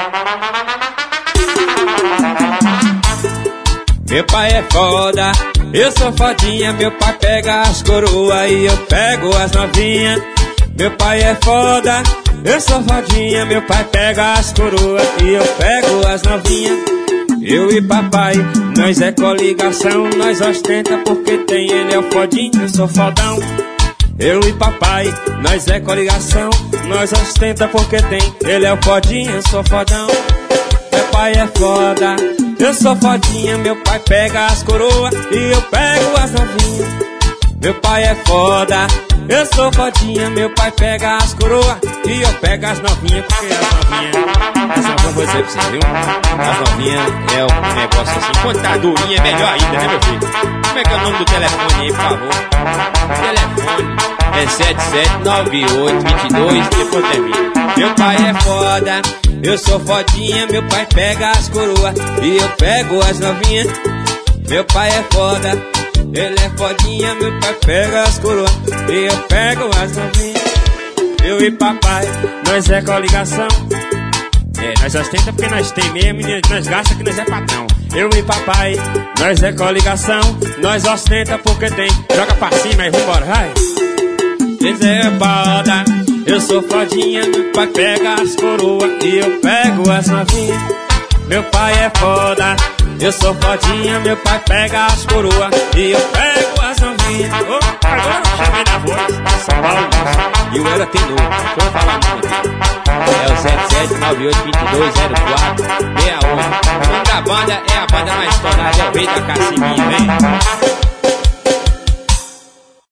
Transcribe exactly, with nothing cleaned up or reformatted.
Meu pai é foda, eu sou fodinha. Meu pai pega as coroas e eu pego as novinhas. Meu pai é foda, eu sou fodinha. Meu pai pega as coroas e eu pego as novinhas. Eu e papai, nós é coligação. Nós ostenta porque tem, ele é o fodinho, eu sou fodão. Eu e papai, nós é coligação. Nós ostenta porque tem, ele é o fodinho, eu sou fodão. Meu pai é foda, eu sou fodinha. Meu pai pega as coroas e eu pego as novinhas. Meu pai é foda, eu sou fodinha. Meu pai pega as coroas e eu pego as novinhas. Porque as novinhas, as novinhas, vou dizer pra vocês, viu? As novinhas é um negócio assim, contadorinha é melhor ainda, né, meu filho? Como é que é o nome do telefone aí, por favor? O telefone é sete sete nove oito dois dois, depois termina. Meu pai é foda, eu sou fodinha. Meu pai pega as coroas e eu pego as novinhas. Meu pai é foda, ele é fodinha. Meu pai pega as coroas e eu pego as novinhas. Eu e papai, nós é coligação. É, nós ostenta porque nós tem mesmo e nós gasta que nós é patrão. Eu e papai, nós é coligação. Nós ostenta porque tem, joga pra cima e vambora, vai. Eles é foda, eu sou fodinha. Meu pai pega as coroas e eu pego as novinhas. Meu pai é foda, eu sou fodinha. Meu pai pega as coroas e eu pego as novinhas. Oh, agora eu chamei na voz São Paulo. E o Era tem novo, deixa eu falar muito. É o sete sete nove oito dois zero quatro seis oito. O nome da banda é a banda mais estourada, é o Rei da Cassiminha, vem.